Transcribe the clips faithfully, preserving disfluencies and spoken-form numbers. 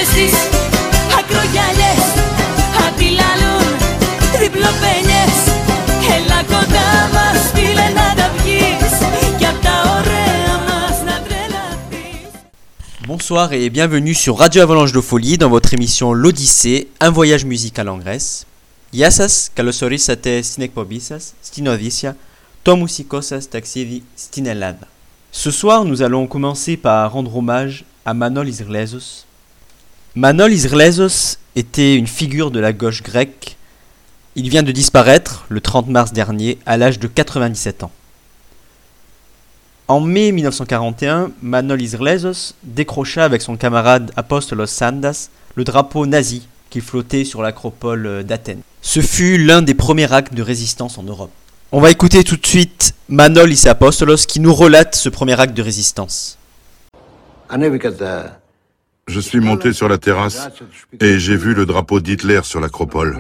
στις ακρογιαλιές αντιλαλούν τριπλοπένιες. Έλα κοντά μας φίλε να τα βγεις κι απ' τα ωραία μας να τρελαθείς. Bonsoir et bienvenue sur Radio Avalanche de Folie dans votre émission L'Odyssée, un voyage musical en Grèce. Yasas kalosorisates stinekpobisas, stinodisia, tomusikosas taxivi stinelada. Ce soir, nous allons commencer par rendre hommage à Manol Izrlezos. Manol Izrlezos était une figure de la gauche grecque. Il vient de disparaître le trente mars dernier à l'âge de quatre-vingt-dix-sept ans. En mai mille neuf cent quarante et un, Manol Izrlezos décrocha avec son camarade Apostolos Sandas le drapeau nazi qui flottait sur l'acropole d'Athènes. Ce fut l'un des premiers actes de résistance en Europe. On va écouter tout de suite Manol et Apostolos qui nous relate ce premier acte de résistance. Je suis monté sur la terrasse et j'ai vu le drapeau d'Hitler sur l'acropole.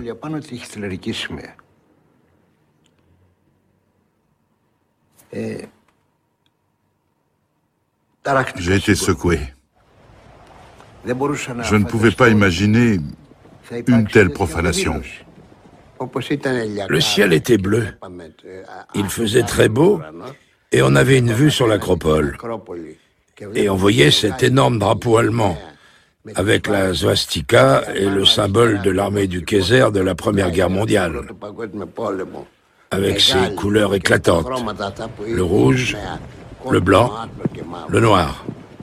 J'ai été secoué. Je ne pouvais pas imaginer une telle profanation. Le ciel était bleu, il faisait très beau et on avait une vue sur l'acropole. Et on voyait cet énorme drapeau allemand avec la swastika et le symbole de l'armée du Kaiser de la Première Guerre mondiale, avec ses couleurs éclatantes, le rouge, le blanc, le noir.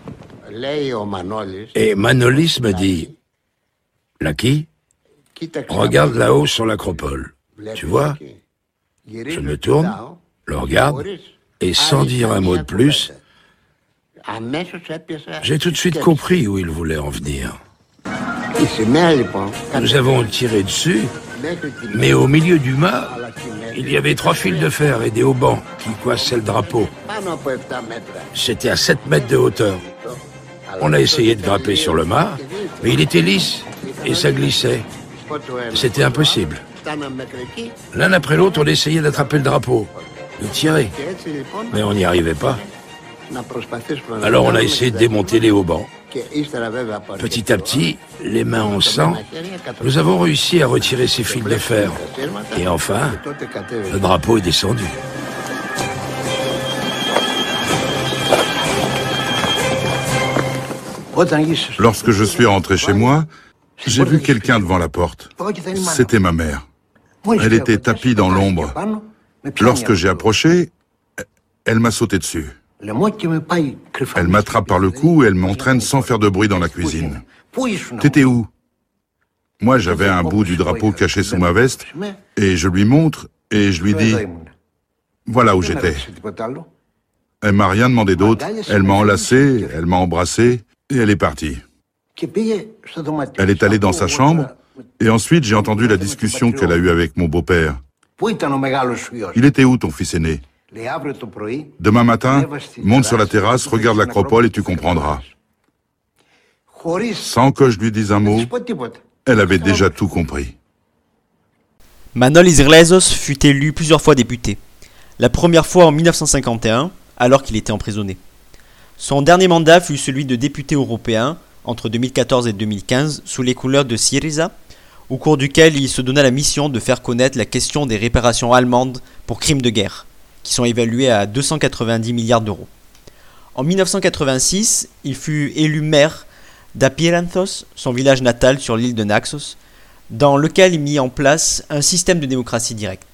Et Manolis me dit, « Laki, regarde là-haut sur l'acropole. Tu vois ?» Je me tourne, le regarde, et sans dire un mot de plus, j'ai tout de suite compris où il voulait en venir. Nous avons tiré dessus, mais au milieu du mât, il y avait trois fils de fer et des haubans qui coinçaient le drapeau. C'était à sept mètres de hauteur. On a essayé de grimper sur le mât, mais il était lisse et ça glissait. C'était impossible. L'un après l'autre, on essayait d'attraper le drapeau, de tirer, mais on n'y arrivait pas. Alors on a essayé de démonter les haubans. Petit à petit, les mains en sang, nous avons réussi à retirer ces fils de fer. Et enfin, le drapeau est descendu. Lorsque je suis rentré chez moi, j'ai vu quelqu'un devant la porte. C'était ma mère. Elle était tapie dans l'ombre. Lorsque j'ai approché, elle m'a sauté dessus. Elle m'attrape par le cou et elle m'entraîne sans faire de bruit dans la cuisine. « T'étais où ?» Moi, j'avais un bout du drapeau caché sous ma veste et je lui montre et je lui dis « Voilà où j'étais. » Elle m'a rien demandé d'autre. Elle m'a enlacé, elle m'a embrassé et elle est partie. Elle est allée dans sa chambre et ensuite j'ai entendu la discussion qu'elle a eue avec mon beau-père. « Il était où ton fils aîné ? Demain matin, monte sur la terrasse, regarde l'acropole et tu comprendras. » Sans que je lui dise un mot, elle avait déjà tout compris. Manol Izrlezos fut élu plusieurs fois député. La première fois en mille neuf cent cinquante et un, alors qu'il était emprisonné. Son dernier mandat fut celui de député européen entre deux mille quatorze et deux mille quinze sous les couleurs de Syriza, au cours duquel il se donna la mission de faire connaître la question des réparations allemandes pour crimes de guerre, qui sont évalués à deux cent quatre-vingt-dix milliards d'euros. En mille neuf cent quatre-vingt-six, il fut élu maire d'Apyranthos, son village natal sur l'île de Naxos, dans lequel il mit en place un système de démocratie directe.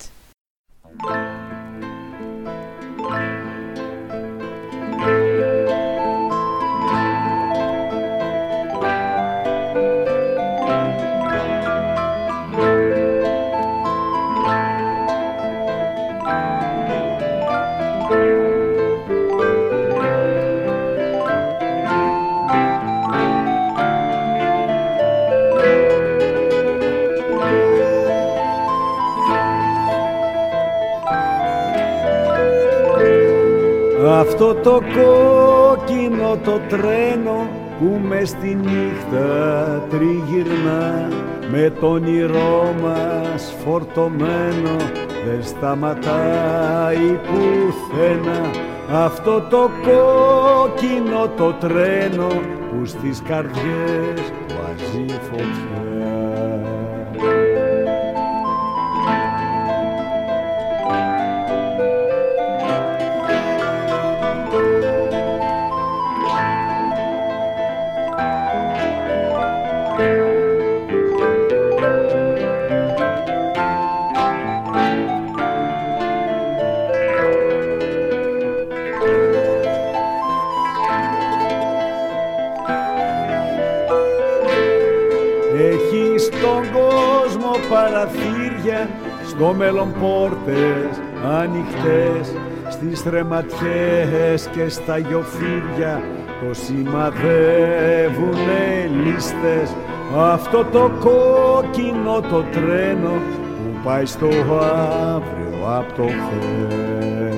Αυτό το κόκκινο το τρένο που μες στη νύχτα τριγυρνά με το όνειρό μας φορτωμένο, δεν σταματάει πουθενά αυτό το κόκκινο το τρένο που στις καρδιές βάζει φωτιά. Παραθύρια, στο μέλλον πόρτες ανοιχτές, στις θρεματιές και στα γιοφύρια το σημαδεύουνε λίστες. Αυτό το κόκκινο το τρένο που πάει στο αύριο απ' το χθες.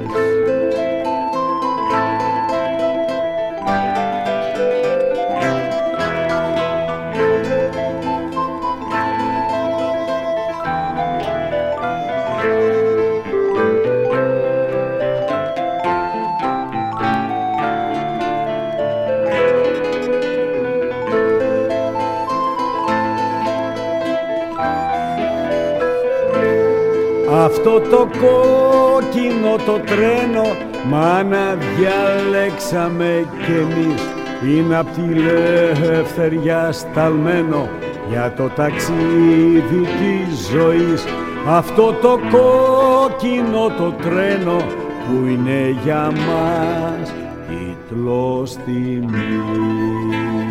Αυτό το κόκκινο το τρένο, μάνα διαλέξαμε κι εμείς, είναι απ' τη ελευθεριά σταλμένο για το ταξίδι της ζωής. Αυτό το κόκκινο το τρένο που είναι για μας τίτλος τιμής.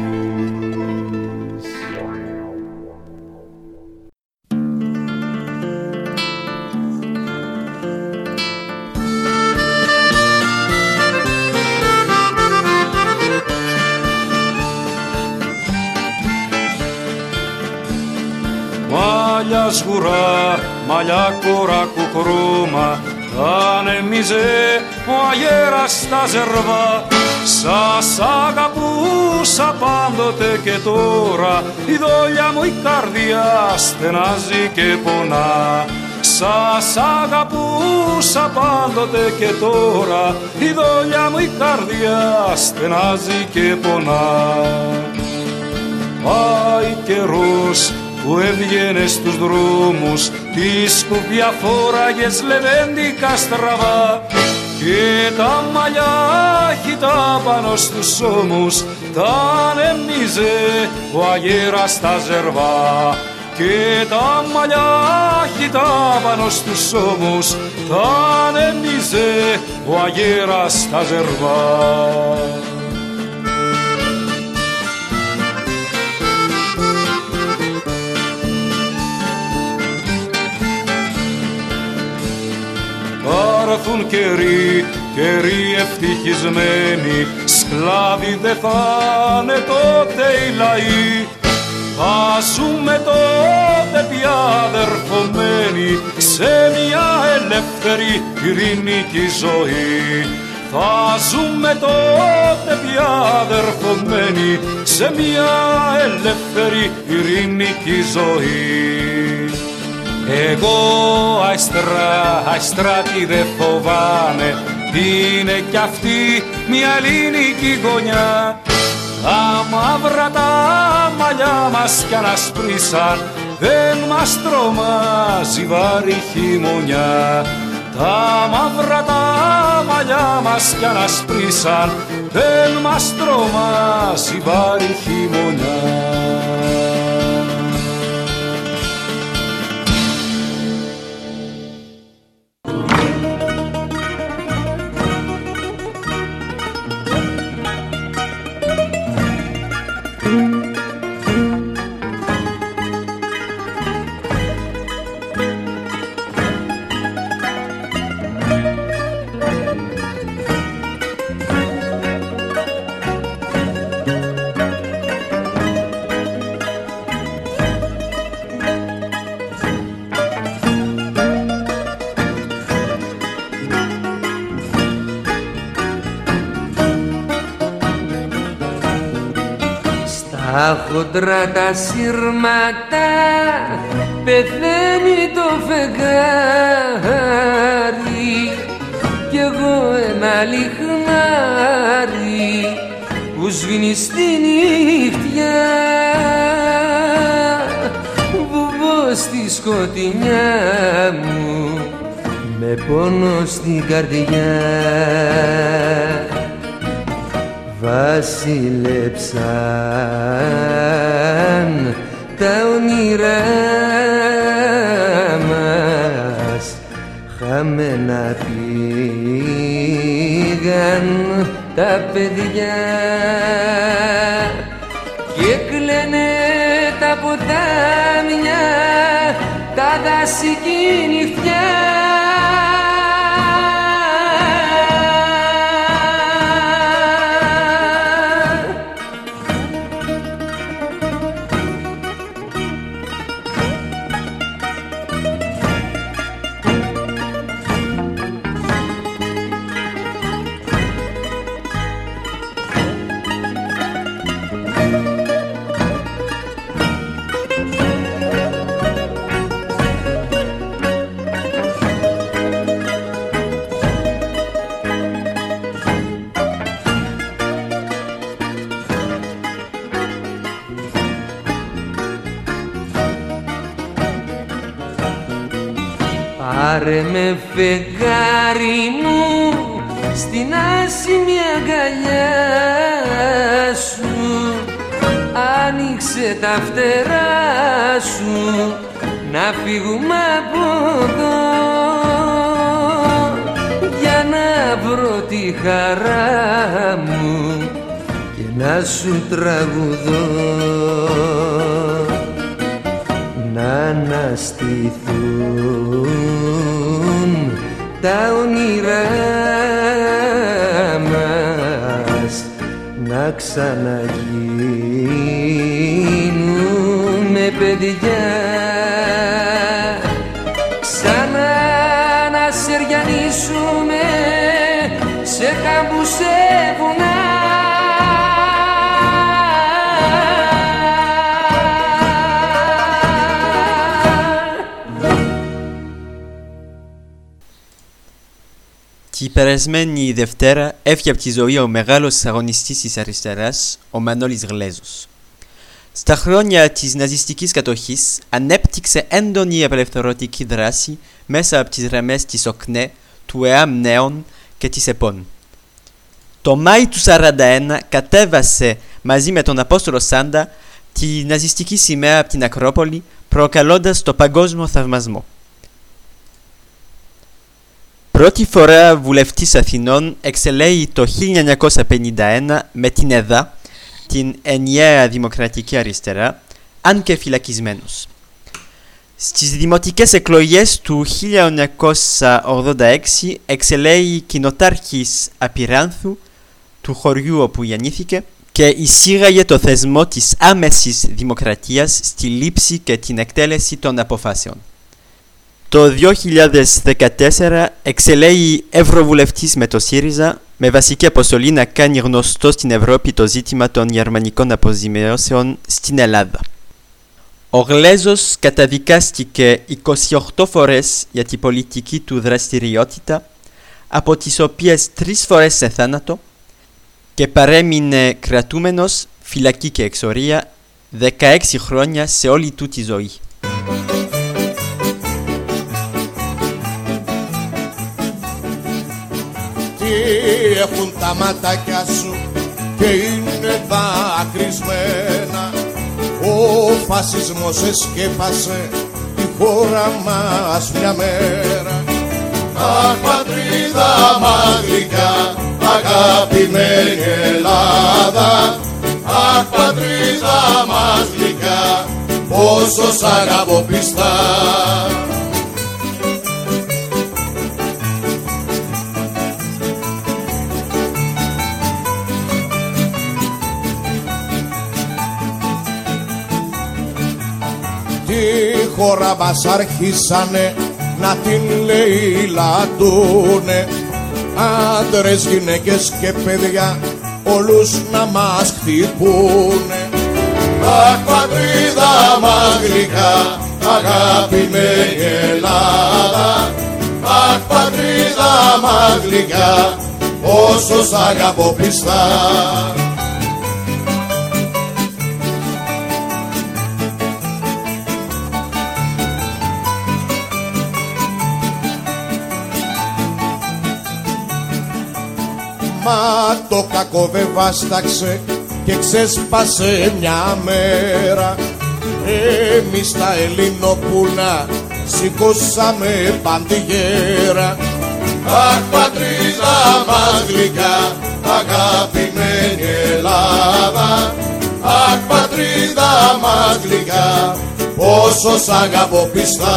Μαλλιά σγουρά, μαλλιά κορά κουκρούμα, ανέμιζε ο αγέρας στα ζερβά. Σας αγαπούσα πάντοτε και τώρα, η δόλια μου η καρδιά στενάζει και πονά. Σας αγαπούσα πάντοτε και τώρα, η δόλια μου η καρδιά στενάζει και πονά. Πάει καιρός που έβγαινε στους δρόμους, τις σκουπιά φόραγες λεβέντικα στραβά και τα μαλλιά χυτά πάνω στους ώμους τα ανέμιζε ο αγέρας στα ζερβά. Και τα μαλλιά χυτά πάνω στους ώμους τα ανέμιζε ο αγέρας στα ζερβά. Θα έρθουν καιροί, καιροί ευτυχισμένοι, σκλάβοι δε θα είναι τότε οι λαοί. Θα ζούμε τότε πια αδερφωμένοι σε μια ελεύθερη ειρηνική ζωή. Θα ζούμε τότε πια αδερφωμένοι σε μια ελεύθερη ειρηνική ζωή. Εγώ αϊστρά, αϊστράτη δε φοβάμαι, είναι κι αυτή μια ελληνική γωνιά. Τα μαύρα τα μαλλιά μας κι ανασπρίσαν, δεν μας τρομάζει βάρη χειμωνιά. Τα μαύρα τα μαλλιά μας κι ανασπρίσαν, δεν μας τρομάζει βάρη χειμωνιά. Τα χοντρά τα σύρματα πεθαίνει το φεγγάρι κι εγώ ένα λιχνάρι που σβήνει στη νύχτια βουβώ στη σκοτεινιά μου με πόνο στην καρδιά. Βασίλεψαν τα όνειρά μας, χαμένα πήγαν τα παιδιά και κλαίνε τα ποτάμια, τα δάση κι η νυχτιά. Πάρε με φεγγάρι μου στην άσημη αγκαλιά σου, άνοιξε τα φτερά σου να φύγουμε από εδώ για να βρω τη χαρά μου και να σου τραγουδώ, να αναστηθούν τα όνειρά μας, να ξαναγίνουμε παιδιά, ξανά να σεριανίσουμε σε κάμπους, σε βουνά. Την περασμένη Δευτέρα έφυγε από τη ζωή ο μεγάλος αγωνιστής της αριστεράς, ο Μανώλης Γλέζος. Στα χρόνια της ναζιστικής κατοχής ανέπτυξε έντονη απελευθερωτική δράση μέσα από τις γραμμές της ΟΚΝΕ, του ΕΑΜ Νέων και της ΕΠΟΝ. Το Μάη του χίλια εννιακόσια σαράντα ένα κατέβασε μαζί με τον Απόστολο Σάντα τη ναζιστική σημαία από την Ακρόπολη, προκαλώντας το παγκόσμιο θαυμασμό. Πρώτη φορά βουλευτής Αθηνών εξελέγει το χίλια εννιακόσια πενήντα ένα με την ΕΔΑ, την Ενιαία Δημοκρατική Αριστερά, αν και φυλακισμένος. Στις δημοτικές εκλογές του χίλια εννιακόσια ογδόντα έξι εξελέγει κοινοτάρχης Απειράνθου, του χωριού όπου γεννήθηκε, και εισήγαγε το θεσμό της άμεσης δημοκρατίας στη λήψη και την εκτέλεση των αποφάσεων. Το δύο χιλιάδες δεκατέσσερα εξελέγει ευρωβουλευτής με το ΣΥΡΙΖΑ, με βασική αποστολή να κάνει γνωστό στην Ευρώπη το ζήτημα των γερμανικών αποζημιώσεων στην Ελλάδα. Ο Γλέζος καταδικάστηκε είκοσι οκτώ φορές για την πολιτική του δραστηριότητα, από τις οποίες τρεις φορές σε θάνατο, και παρέμεινε κρατούμενος, φυλακή και εξορία, δεκαέξι χρόνια σε όλη του τη ζωή. Έχουν τα ματάκια σου και είναι δακρυσμένα. Ο φασισμός εσκέπασε τη χώρα μας μια μέρα. Αχ, πατρίδα μας γλυκιά, αγαπημένη Ελλάδα. Αχ, πατρίδα μας γλυκιά, πόσο σ' αγαπώ πιστά. Τη χώρα μας αρχίσανε να την λαιλατούνε, άντρες, γυναίκες και παιδιά όλους να μας χτυπούνε. Αχ, πατρίδα μας γλυκά, αγαπημένη Ελλάδα. Αχ, πατρίδα μας γλυκά, όσο σ' αγαπώ πιστά. Μα το κακό δεν βάσταξε και ξέσπασε μια μέρα. Εμείς τα Ελληνοπούλα σηκώσαμε παντιγέρα. Αχ, πατρίδα μας γλυκά, αγαπημένη Ελλάδα. Αχ, πατρίδα μας γλυκά, πόσο σ' αγαπώ πιστά.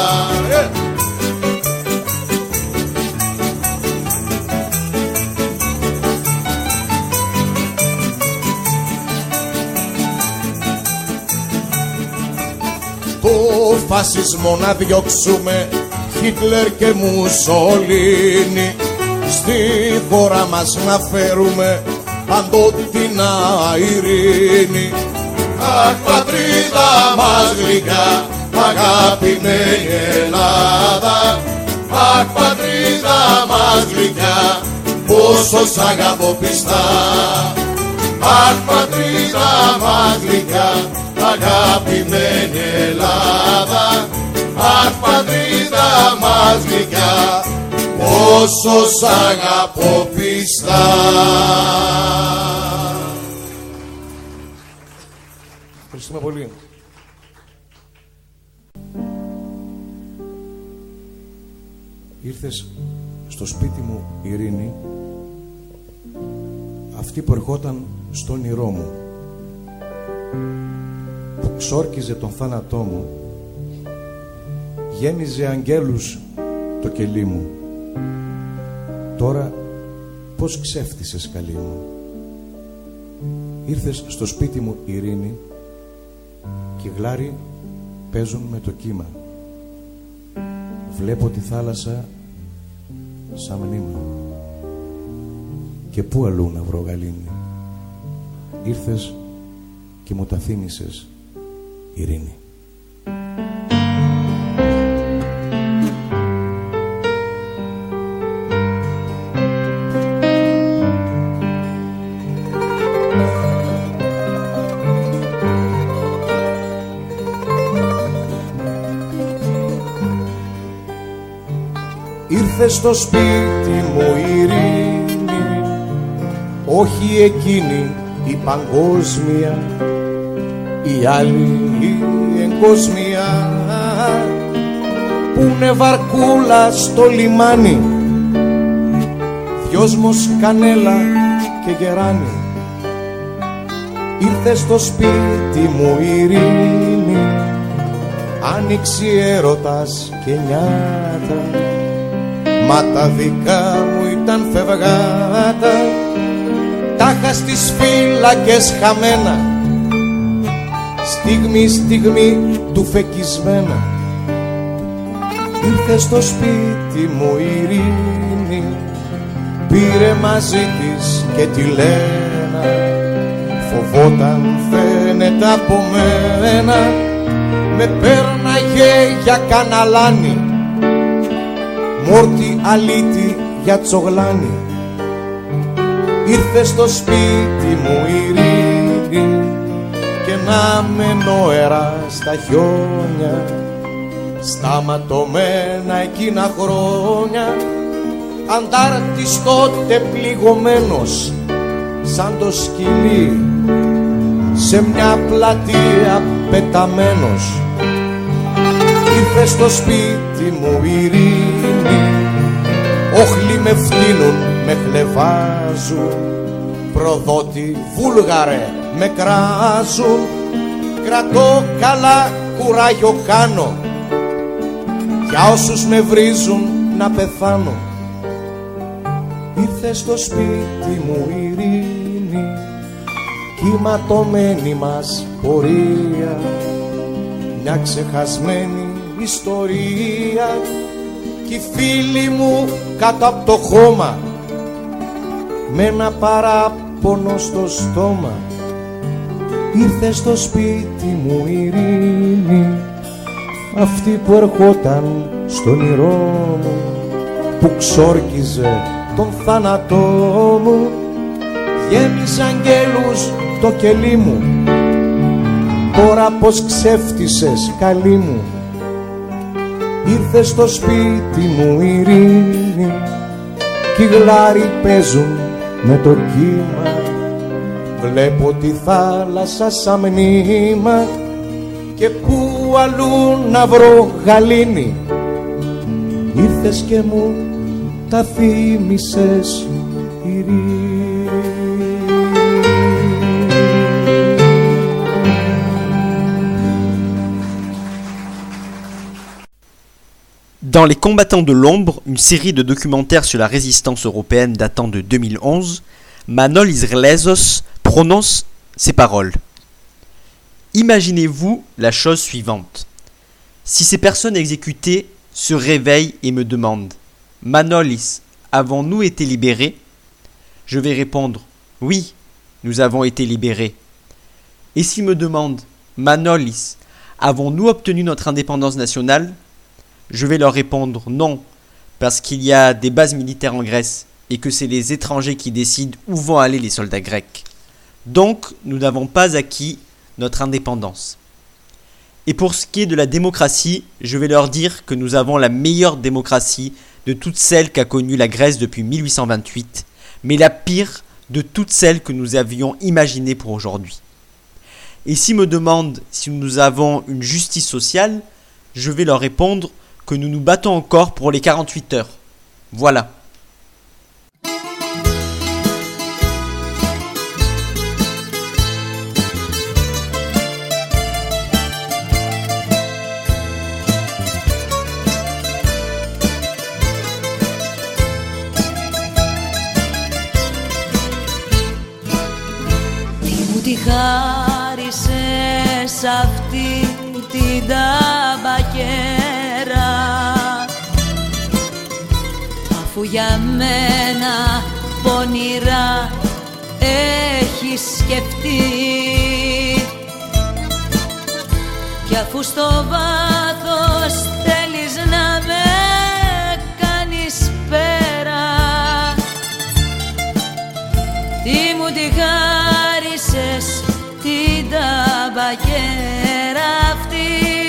Το φασισμό να διώξουμε, Χίτλερ και Μουσολίνι. Στη χώρα μας να φέρουμε παντότινα ειρήνη. Αχ, πατρίδα μας γλυκά, αγαπημένη Ελλάδα. Αχ, πατρίδα μας γλυκά, πόσο σ' αγαπώ πιστά. Αχ, πατρίδα μας γλυκά, αγαπημένη Ελλάδα. Αχ, πατρίδα μας γλυκά, πόσο σ' αγαπώ πιστά. Ευχαριστούμε πολύ. Ήρθες στο σπίτι μου, Ειρήνη, αυτή που ερχόταν στο όνειρό μου, που ξόρκιζε τον θάνατό μου, γέμιζε αγγέλους το κελί μου. Τώρα πως ξέφτισες, καλή μου. Ήρθες στο σπίτι μου, Ειρήνη, και γλάρι παίζουν με το κύμα. Βλέπω τη θάλασσα σαν μνήμα. Και πού αλλού να βρω γαλήνη. Ήρθες και μου τα θύμισες, Ειρήνη. Ήρθες στο σπίτι μου, Ειρήνη, όχι εκείνη η παγκόσμια, η άλλη η εγκόσμια, που είναι βαρκούλα στο λιμάνι, δυόσμος κανέλα και γεράνι. Ήρθες στο σπίτι μου, Ειρήνη, άνοιξη έρωτας και νιάτα, μα τα δικά μου ήταν φευγάτα, τάχα στις φύλακες χαμένα, στιγμή στιγμή του φεκισμένα. Ήρθε στο σπίτι μου, Ειρήνη, πήρε μαζί της και τη Λένα, φοβόταν φαίνεται από μένα, με πέρναγε για καναλάνι, μόρτι αλήτη για τσογλάνι. Ήρθε στο σπίτι μου, Ειρήνη, και να μένω αέρα στα χιόνια, στα ματωμένα εκείνα χρόνια, αντάρτης τότε πληγωμένος, σαν το σκυλί σε μια πλατεία πεταμένος. Ήρθε στο σπίτι μου, Ειρήνη, όχλοι με φτύνουν, με χλεβάζουν, προδότη Βούλγαρε με κράζουν, κρατώ καλά, κουράγιο κάνω, για όσους με βρίζουν να πεθάνω. Ήρθε στο σπίτι μου, Ειρήνη, κυματωμένη μας πορεία, μια ξεχασμένη ιστορία, κι οι φίλοι μου κάτω από το χώμα, με ένα παράπονο στο στόμα. ήρθε στο σπίτι μου η ειρήνη, αυτή που ερχόταν στον όνειρό μου, που ξόρκιζε τον θάνατό μου. Γέμισε αγγέλους το κελί μου, τώρα πως ξέφτισες καλή μου. Ήρθε στο σπίτι μου η ειρήνη κι οι γλάροι παίζουν με το κύμα. Βλέπω τη θάλασσα σαν μνήμα και πού αλλού να βρω γαλήνη. Ήρθες και μου τα θύμισες ειρήνη. Dans Les Combattants de l'Ombre, une série de documentaires sur la résistance européenne datant de deux mille onze, Manol Izrlezos prononce ces paroles. Imaginez-vous la chose suivante. Si ces personnes exécutées se réveillent et me demandent « Manolis, avons-nous été libérés ?» Je vais répondre « Oui, nous avons été libérés. » Et s'ils me demandent « Manolis, avons-nous obtenu notre indépendance nationale ?» Je vais leur répondre non, parce qu'il y a des bases militaires en Grèce et que c'est les étrangers qui décident où vont aller les soldats grecs. Donc, nous n'avons pas acquis notre indépendance. Et pour ce qui est de la démocratie, je vais leur dire que nous avons la meilleure démocratie de toutes celles qu'a connue la Grèce depuis mille huit cent vingt-huit, mais la pire de toutes celles que nous avions imaginées pour aujourd'hui. Et s'ils me demandent si nous avons une justice sociale, je vais leur répondre que nous nous battons encore pour les quarante-huit heures. Voilà. Τι μου τη χάρισες αυτή την ταμπακέρα, αφού για μένα πονηρά έχεις σκεφτεί, κι αφού στο βάθος θέλεις να με κάνεις πέρα, τι μου τη χάρισες την ταμπακέρα αυτή,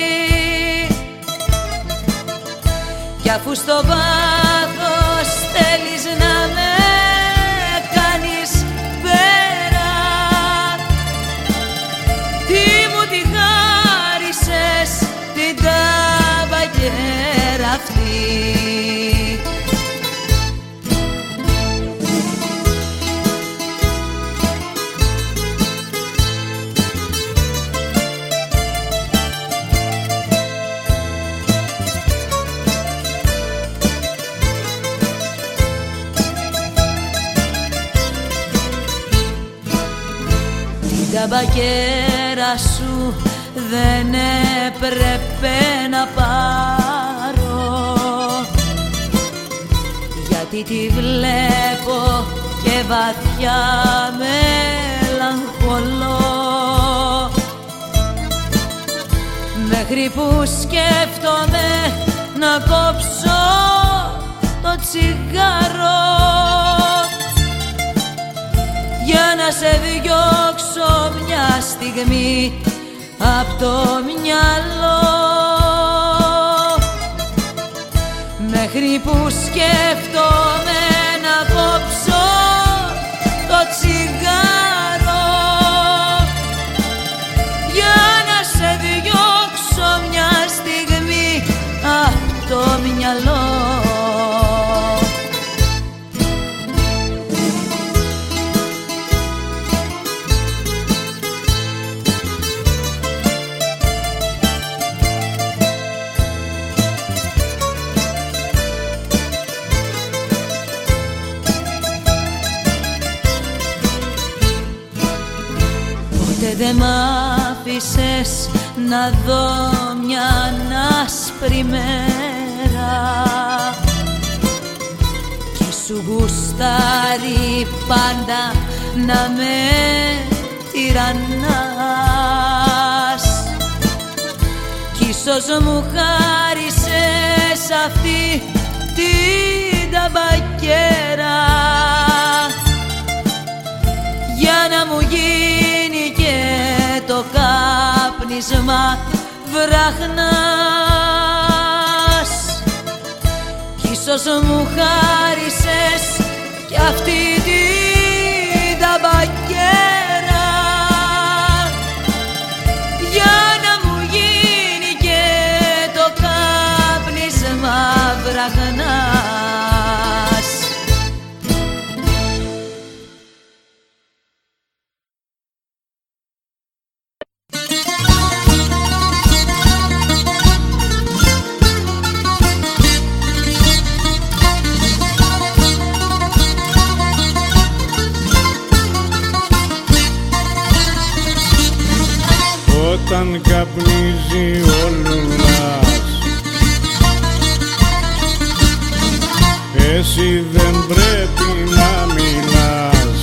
κι αφού στο βάθος θέλεις να με κάνεις πέρα, τι μου τη χάρισες την ταμπακέρα αυτή. Τα μπακέρα σου δεν έπρεπε να πάρω, γιατί τη βλέπω και βαθιά μελαγχολώ, μέχρι που σκέφτομαι να κόψω το τσιγάρο, για να σε διώξω μια στιγμή απ' το μυαλό, μέχρι που σκέφτομαι να κόψω το τσιγάρο, για να σε διώξω μια στιγμή απ' το μυαλό. Δεν μ' άφησες να δω μια άσπρη μέρα και σου γουστάρει πάντα να με τυραννά, ίσως μου χάρισες αυτή την ταμπακέρα για να μου γίνει και το κάπνισμα βραχνάς. Κι ίσως μου χάρισες κι αυτή την ταμπακέρα για να μου γίνει και το κάπνισμα βραχνάς. Όταν καπνίζει ο λουλάς, εσύ δεν πρέπει να μιλάς.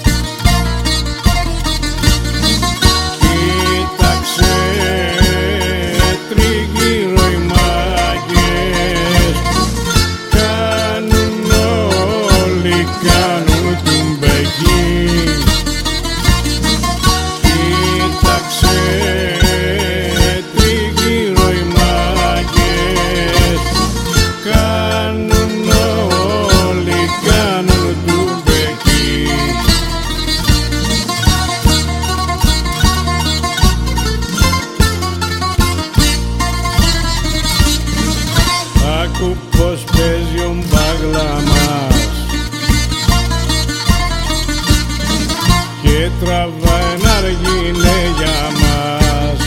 Κοίταξε τριγύρω οι μάγκες, κάνουν όλοι, κάνουν την μπεκή. Κοίταξε τριγύρω οι μάγκες, κάνουν όλοι, κάνουν του μπεκί. Άκου πως παίζει ο μπαγλαμάς και τραβάει ένα αργύλε για μας.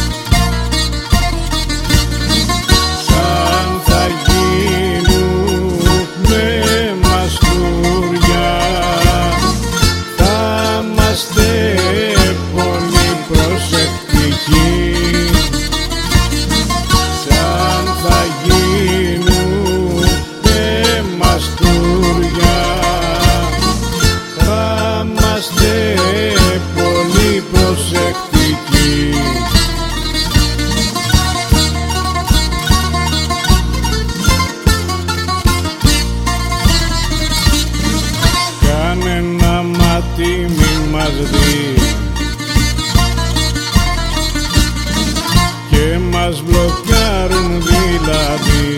Σαν θα γίνουμε μαστούρια, θα είμαστε πολύ προσεκτικοί. Σαν θα γίνουμε μαστούρια, θα είμαστε πολύ προσεκτικοί. Κάνε ένα μάτι μη μας δει και μας μπλοκάρουν δηλαδή,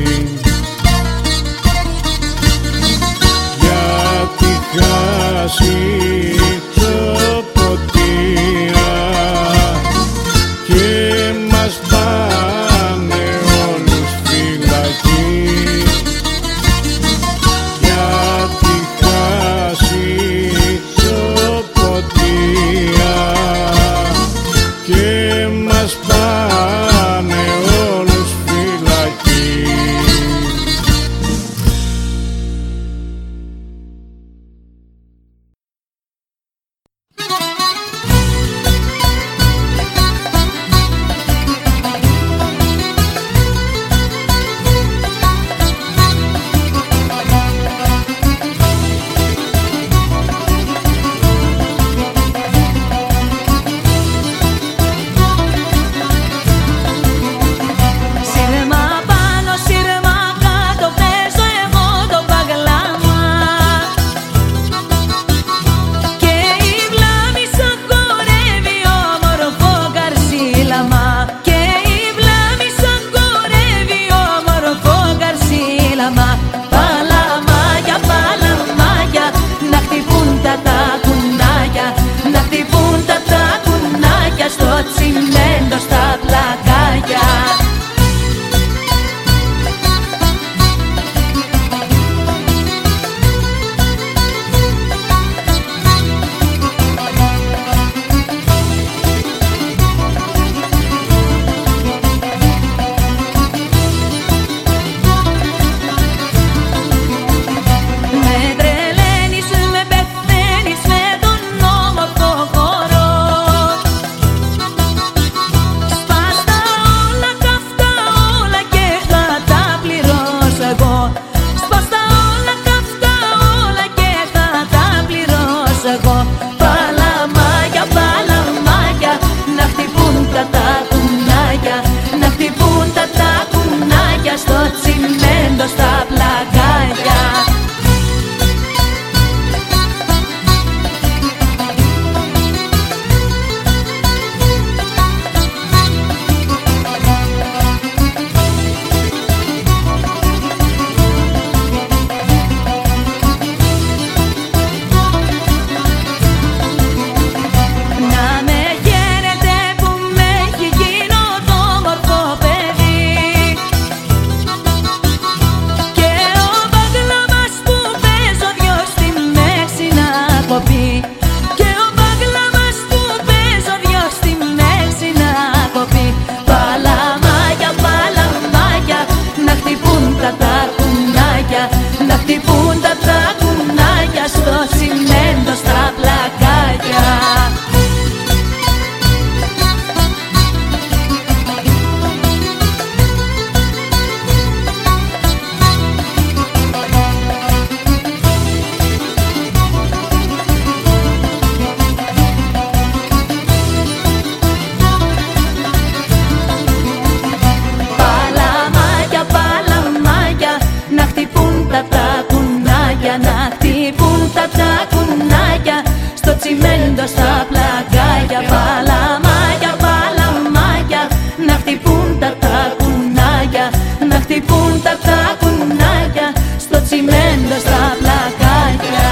γιατί χάσει ποτία και μας πάνε όλους φυλακή. Γιατί χάσει ποτία και μας πάνε όλους φυλακή. χτυπούν τα τακουνάκια στο τσιμέντο στα πλακάκια. Να χτυπούν τα τακουνάκια στο τσιμέντο στα πλακάκια. Παλαμάκια, παλαμάκια, να χτυπούν τα τακουνάκια. Να χτυπούν τα τακουνάκια στο τσιμέντο στα πλακάκια.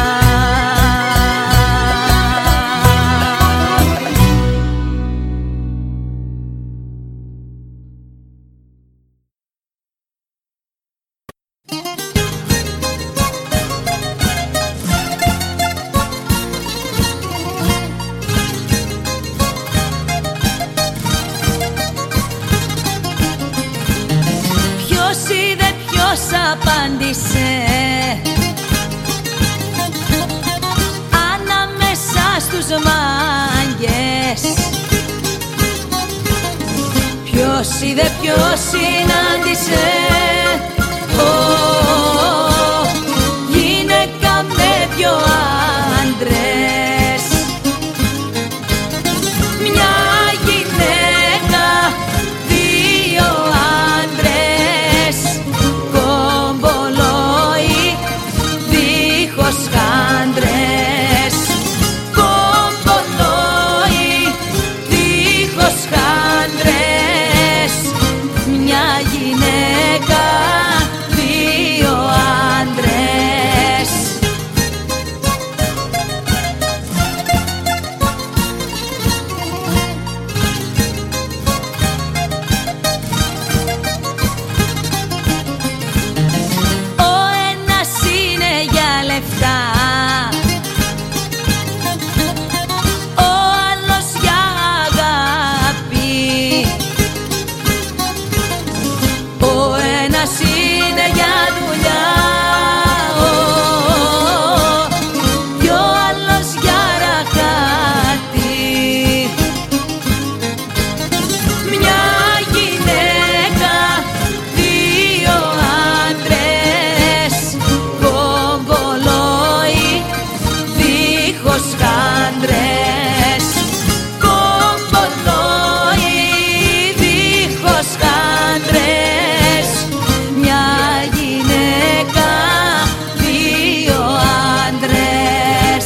Απάντησε ανάμεσα στους μάγκες. Ποιος είδε, ποιος συνάντησε, oh, γυναίκα με δυο άντρες. Μια γυναίκα, δύο άντρες, κομπολόι δίχως χάντρες. Κομπολόι δίχως χάντρες. Μια γυναίκα, δύο άντρες. Ο ένας είναι για λεφτά, ο άλλος για αγάπη. Ο ένας είναι για δουλειά, oh, κι ο άλλος για ραχάτι. Μια γυναίκα, δύο άντρες, κομπολόι δίχως χάντρες. Κομπολόι δίχως χάντρες. Μια γυναίκα, δύο άντρες.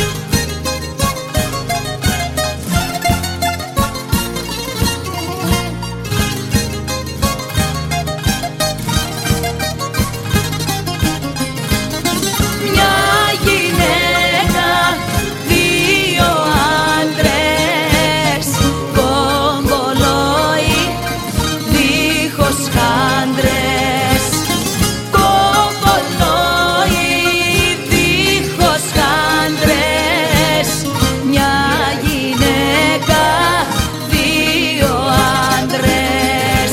Μια γυναίκα, δύο άντρες, κομπολόι δίχως χάντρες. Κομπολόι δίχως χάντρες. Μια γυναίκα, δύο άντρες.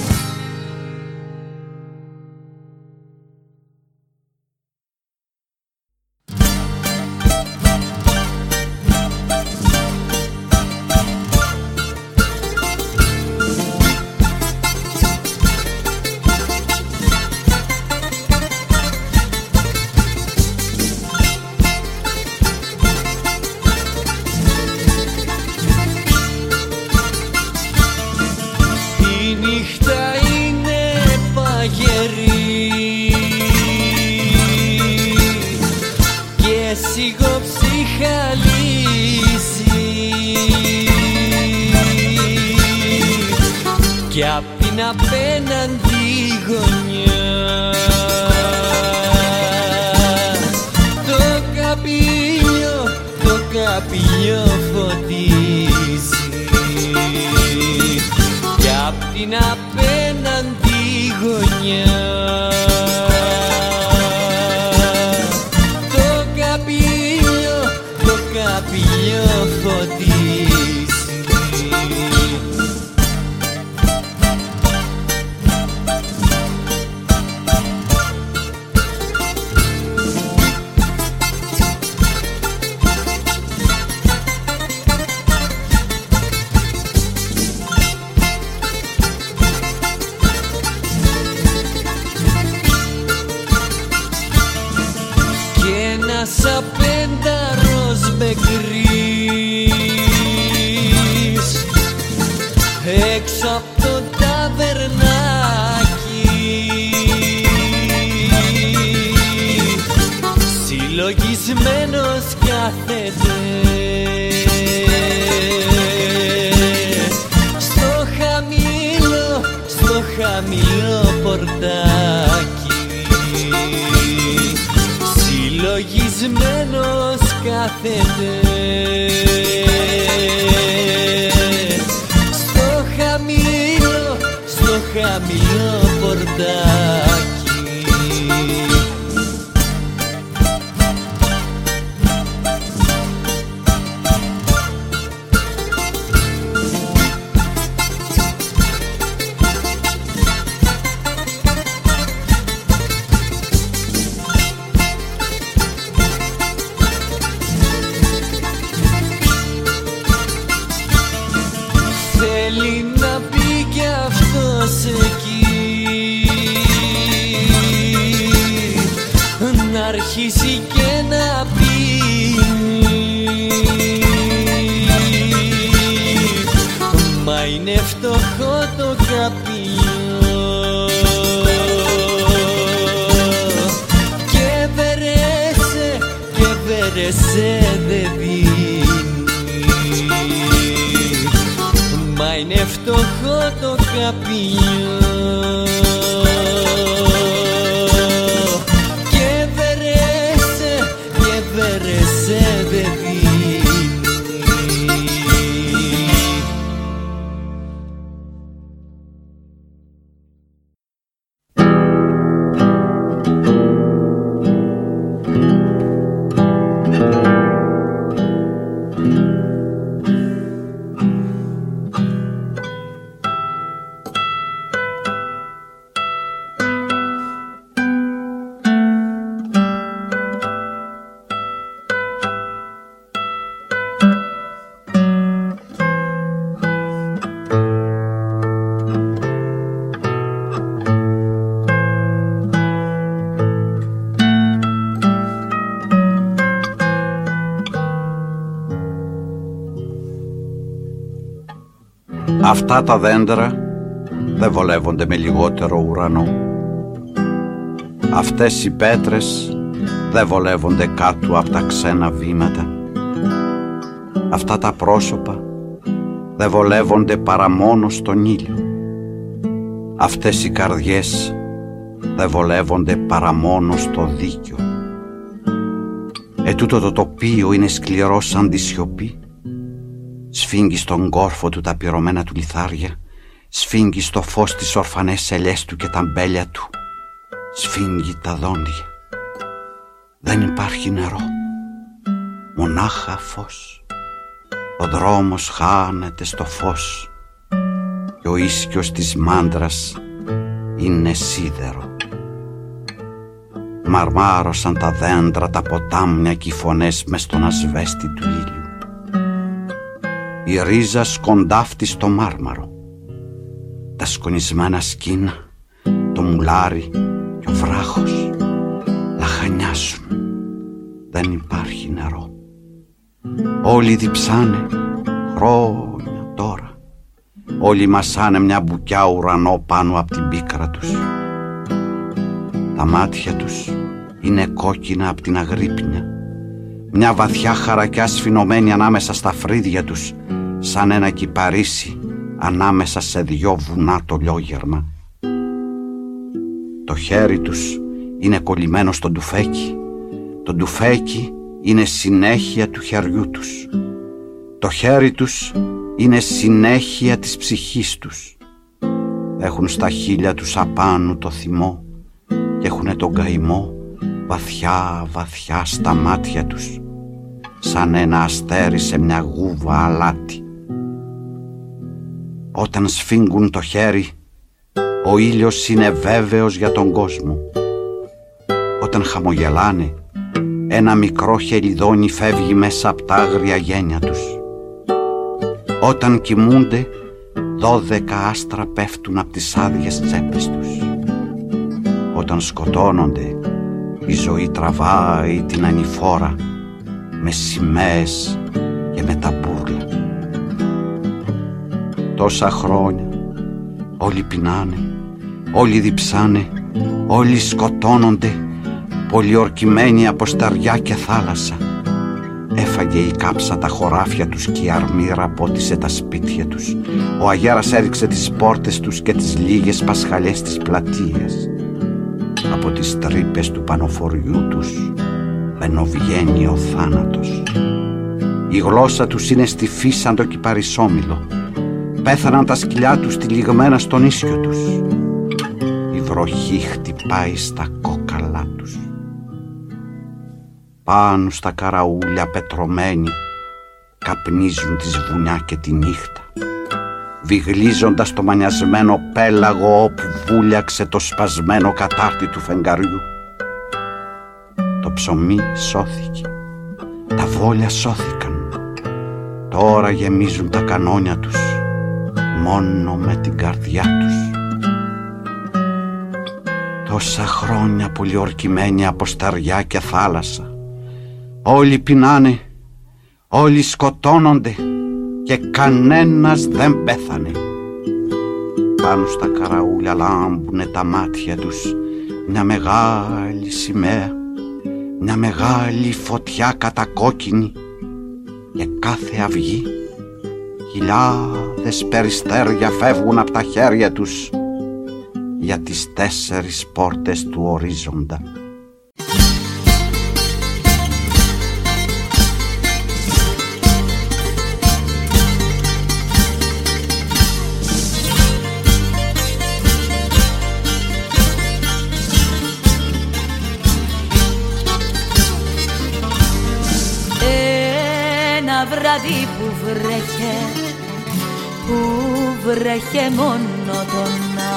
Η νύχτα είναι παγερή και σιγοψυχαλίζει, κι απ' την απέναντι γωνιά το καπηλιό, το καπηλιό φωτίζει, κι απ' την απέναντι γωνιά το καπηλιό, το καπηλιό φωτίζει. εξαπένταρος με γκρις έξω απ' το ταβερνάκι συλλογισμένος κάθεται στο χαμηλό, στο χαμηλό πορτάκι συλλογισμένος κάθεται στο χαμηλό, στο χαμηλό πορτάκι. Αρχίσει και να πίνει, μα είναι φτωχό το καπηλό και βερέσε, και βερέσε δεν πίνει, μα είναι φτωχό το καπηλό Αυτά τα δέντρα δεν βολεύονται με λιγότερο ουρανό. Αυτές οι πέτρες δεν βολεύονται κάτω από τα ξένα βήματα. Αυτά τα πρόσωπα δεν βολεύονται παρά μόνο στον ήλιο. Αυτές οι καρδιές δεν βολεύονται παρά μόνο στο δίκιο. Ετούτο το τοπίο είναι σκληρό σαν τη σιωπή. Σφίγγει στον κόρφο του τα πυρωμένα του λιθάρια, σφίγγει στο φως τις ορφανές ελιές του και τα μπέλια του, σφίγγει τα δόντια. Δεν υπάρχει νερό, μονάχα φως. Ο δρόμος χάνεται στο φως και ο ίσκιος της μάντρας είναι σίδερο. Μαρμάρωσαν τα δέντρα, τα ποτάμια και οι φωνές μες στον ασβέστη του ήλιου. Η ρίζα σκοντάφτει στο μάρμαρο, τα σκονισμένα σκίνα, το μουλάρι και ο βράχος λαχανιάσουν. Δεν υπάρχει νερό. Όλοι διψάνε χρόνια τώρα. Όλοι μασάνε μια μπουκιά ουρανό πάνω από την πίκρα τους. Τα μάτια τους είναι κόκκινα από την αγρύπνια. Μια βαθιά χαρακιά σφινωμένη ανάμεσα στα φρύδια τους, σαν ένα κυπαρίσι ανάμεσα σε δυο βουνά το λιόγερμα. Το χέρι τους είναι κολλημένο στο ντουφέκι. Το ντουφέκι είναι συνέχεια του χεριού τους. Το χέρι τους είναι συνέχεια της ψυχής τους. Έχουν στα χείλια τους απάνω το θυμό και έχουνε τον καημό βαθιά βαθιά στα μάτια τους, σαν ένα αστέρι σε μια γούβα αλάτι. Όταν σφίγγουν το χέρι, ο ήλιος είναι βέβαιος για τον κόσμο. Όταν χαμογελάνε, ένα μικρό χελιδόνι φεύγει μέσα από τα άγρια γένια τους. Όταν κοιμούνται, δώδεκα άστρα πέφτουν από τις άδειες τσέπες τους. Όταν σκοτώνονται, Η ζωή τραβάει την ανηφόρα με σημαίες και με ταμπούρλα. Τόσα χρόνια όλοι πεινάνε, όλοι διψάνε, όλοι σκοτώνονται, πολιορκημένοι από σταριά και θάλασσα. Έφαγε η κάψα τα χωράφια τους και η αρμύρα πότισε τα σπίτια τους. Ο αγέρας έριξε τις πόρτες τους και τις λίγες πασχαλιές της πλατείας. Από τις τρύπες του πανοφοριού τους μπαινοβγαίνει ο θάνατος. Η γλώσσα τους είναι στιφή σαν το κυπαρισόμυλο. Πέθαναν τα σκυλιά τους τυλιγμένα στον ίσιο τους. Η βροχή χτυπάει στα κόκαλά τους. Πάνω στα καραούλια πετρωμένοι καπνίζουν τη βουνιά και τη νύχτα, βιγλίζοντας το μανιασμένο πέλαγο όπου βούλιαξε το σπασμένο κατάρτι του φεγγαριού. Το ψωμί σώθηκε, τα βόλια σώθηκαν. Τώρα γεμίζουν τα κανόνια τους μόνο με την καρδιά τους. Τόσα χρόνια πολιορκημένοι από σταριά και θάλασσα. Όλοι πεινάνε, όλοι σκοτώνονται και κανένας δεν πέθανε. Πάνω στα καραούλια λάμπουνε τα μάτια τους μια μεγάλη σημαία, μια μεγάλη φωτιά κατακόκκινη, και κάθε αυγή χιλιάδες περιστέρια φεύγουν από τα χέρια τους για τις τέσσερις πόρτες του ορίζοντα. Βράδυ που βρέχε, που βρέχε μονότονα,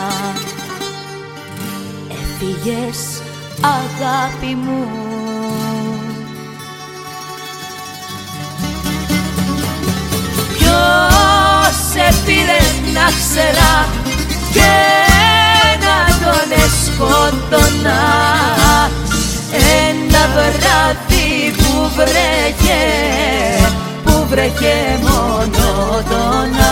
έφυγες αγάπη μου. Ποιος σε πήρε να ξερά και να τον εσκότωνα, ένα βράδυ που βρέχε, που βρέχε μονότονα,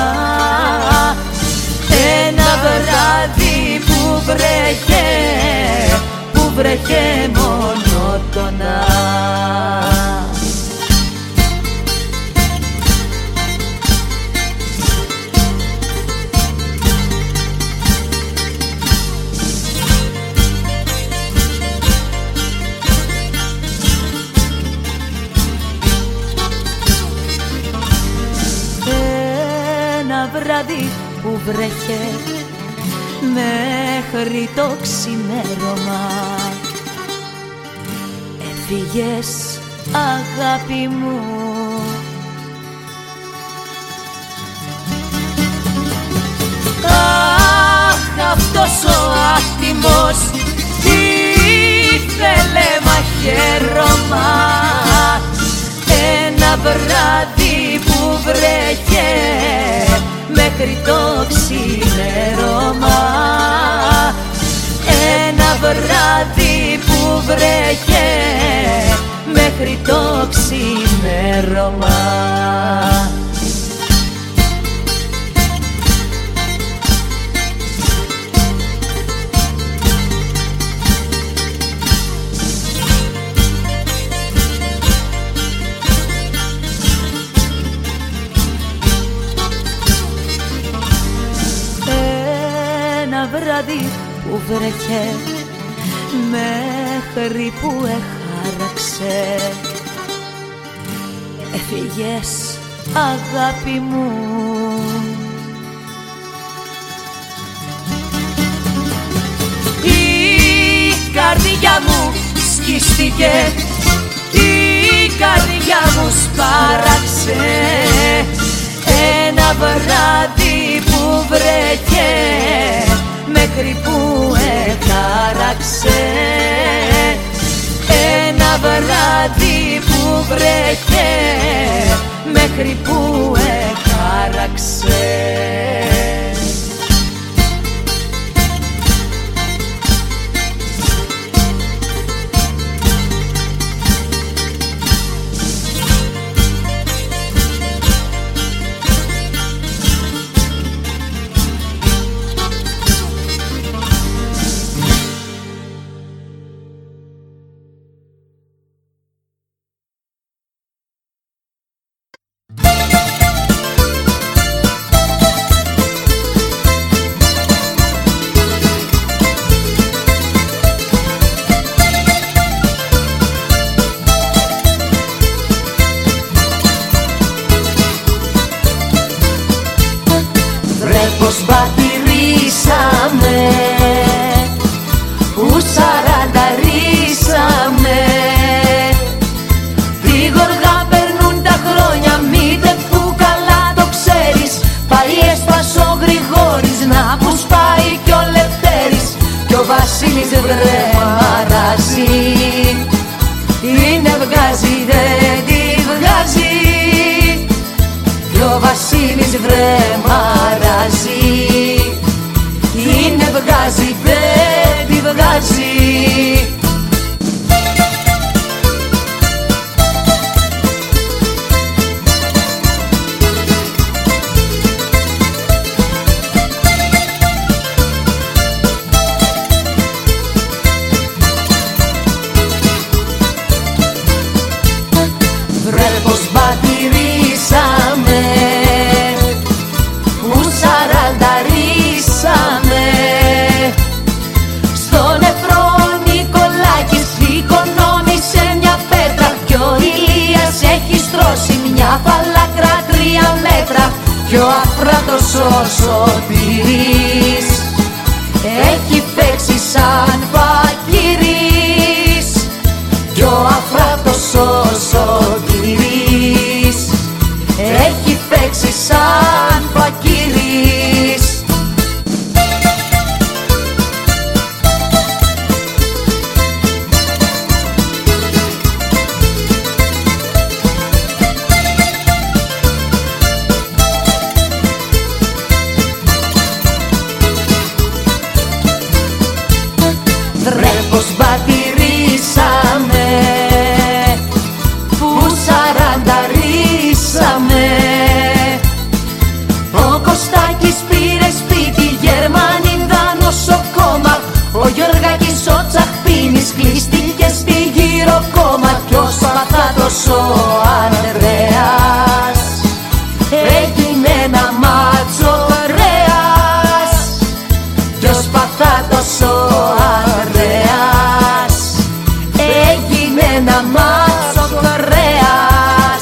ένα βράδυ που βρέχε, που βρέχε μονότονα. Βράδυ που βρέχε μέχρι το ξημέρωμα, έφυγες αγάπη μου. Αχ, αυτός ο άτιμος ήθελε μαχαίρωμα, ένα βράδυ που βρέχε μέχρι το ξημέρωμα, ένα βράδυ που βρέχε μέχρι το ξημέρωμα. Βράδυ που βρέχε μέχρι που έχαραξε, έφυγες αγάπη μου. Η καρδιά μου σκίστηκε, η καρδιά μου σπάραξε, ένα βράδυ που βρέχε μέχρι που έχαραξε, ένα βράδυ που βρέχε μέχρι που έχαραξε. Βρε πως πατηρήσαμε, που σαρανταρίσαμε. Τι γοργά περνούν τα χρόνια, μήτε που καλά το ξέρεις. Πάλι έσπασε ο Γρηγόρης, να που σπάει κι ο Λευτέρης. Κι ο Βασίλης βρε μαράζει, είναι βγάζει δεν τη βγάζει. Κι ο Βασίλης βρε μαράζει, είναι βγάζει δεν τη βγάζει. Βρε πως πατηρήσαμε, που σαρανταρίσαμε. Στον Εφρόν Νικολάκης οικονόμησε μια πέτρα. Κι ο Ηλίας έχει στρώσει μια φαλάκρα τρία μέτρα. Κι ο Αφράτος ο Σωτήρης έχει παίξει σαν φακύρης. Κι ο Αφράτος ο Σωτήρης έχει παίξει σαν φακύρης. Βρε πως πατηρήσαμε, που σαρανταρίσαμε. Ο Κωστάκης πήρε σπίτι, Γερμανίδα νοσοκόμα. Ο Γιώργακης ο Τσαχπίνης κλείστηκε στη γυροκόμα. Κι ο Σπαθάτος ο Ανδρέας έγινε ένα μάτσο ρέας. Κι ο Σπαθάτος ο Ανδρέας έγινε ένα μάτσο ρέας.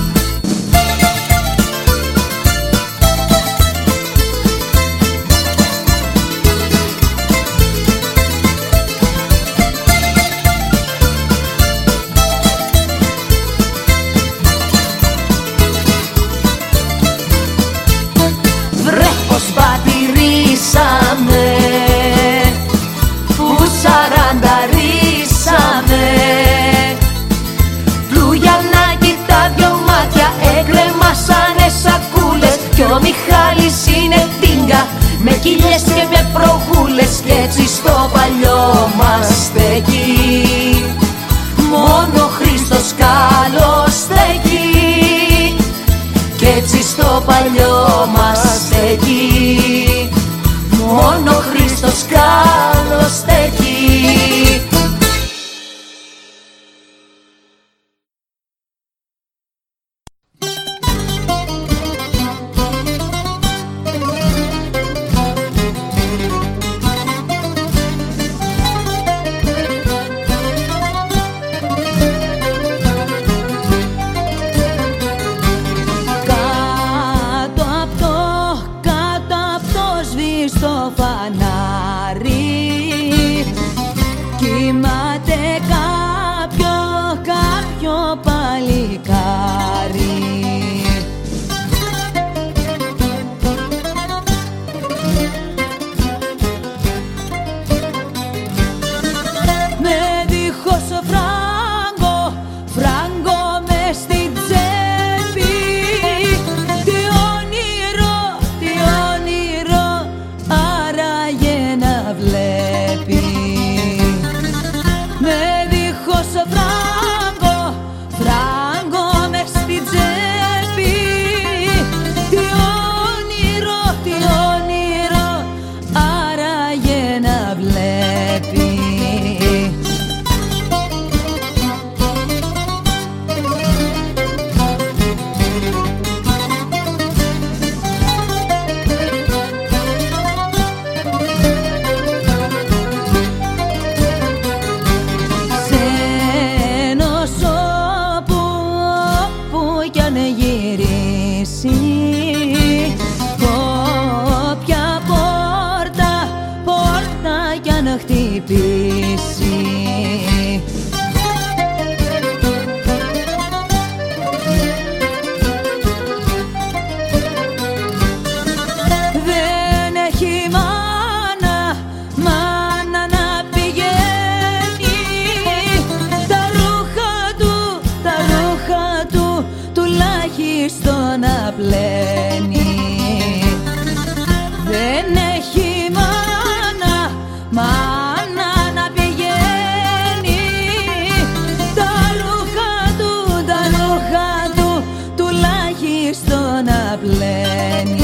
Βρε πως πατηρήσαμε, που σαρανταρίσαμε. Του Γιαννάκη τα δυο μάτια έγκρεμασανε σακούλες. Κι ο Μιχάλης είναι τίγκα, με κοιλιές και με προγούλες. Κι έτσι στο παλιό μας στέκει μόνο Χριστός καλός στέκει. Κι έτσι στο παλιό μας στέκει μόνο Χριστός καλός στέκει. Κάτω απ' το, κάτω απ' το σβήστο φανάρι κοιμάται κάποιο, κάποιο παλικάρι. Με δίχως φράγκο, φράγκο μες στην τσέπη. Τι όνειρο, τι όνειρο άραγε να βλέπει. χτυπήσει. Δεν έχει μάνα, μάνα να πηγαίνει. Τα ρούχα του, τα ρούχα του τουλάχιστον να πλένει. Δεν έχει μάνα, μάνα να πηγαίνει. Τα ρούχα του, τα ρούχα του τουλάχιστον να πλένει.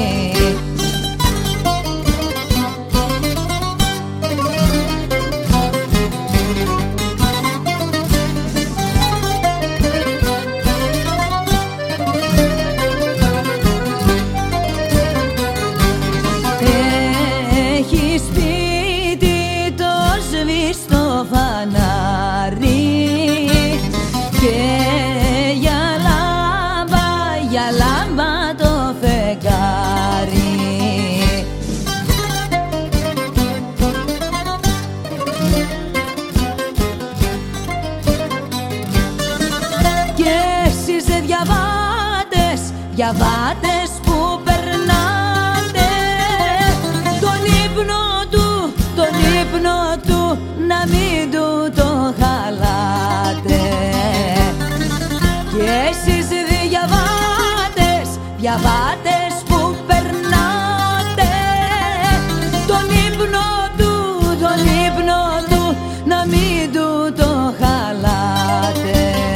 Διαβάτες που περνάτε τον ύπνο του, τον ύπνο του να μην του το χαλάτε. Και εσείς διαβάτες, διαβάτες που περνάτε τον ύπνο του, τον ύπνο του να μην του το χαλάτε.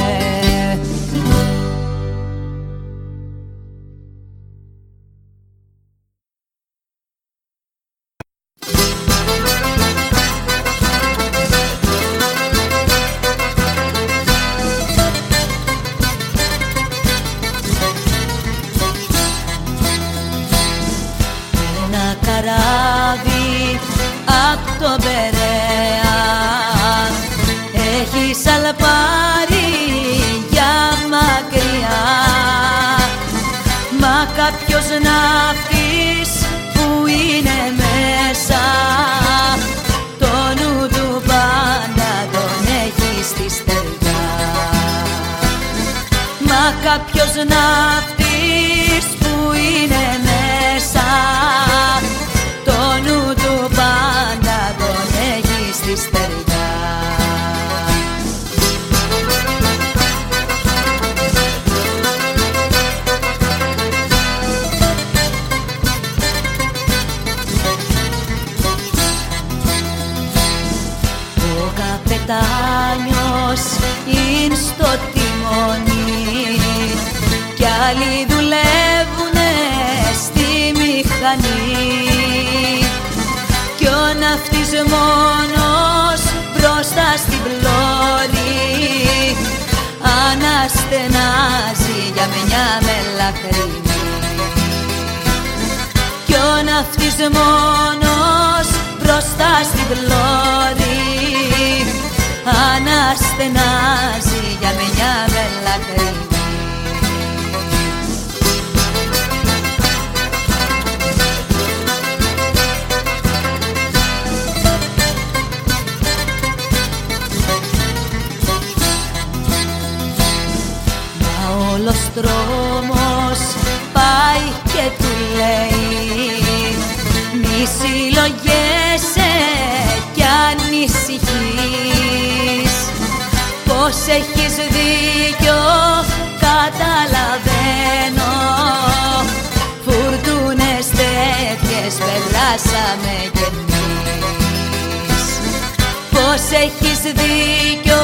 Καράβι απ' το Περαία έχει σαλπάρει για μακριά. Μα κάποιος ναύτης που είναι μέσα το νου του πάντα τον έχει στη στεριά. Μα κάποιος ναύτης που είναι μέσα το νου του πάντα τον έχει στη στεριά. Ο καπετάνιος είναι στο τιμόνι κι άλλοι δουλεύουνε στη μηχανή. Κι ο ναυτής μόνος μπροστά στην πλώρη αναστενάζει για μια μελαχρινή. Κι ο ναυτής μόνος μπροστά στην πλώρη αναστενάζει για μια μελαχρινή. Όλος δρόμος πάει και του λέει μη συλλογέσαι κι ανησυχείς. Πως έχεις δίκιο καταλαβαίνω, φουρτούνες τέτοιες περάσαμε κι εμείς. Πως έχεις δίκιο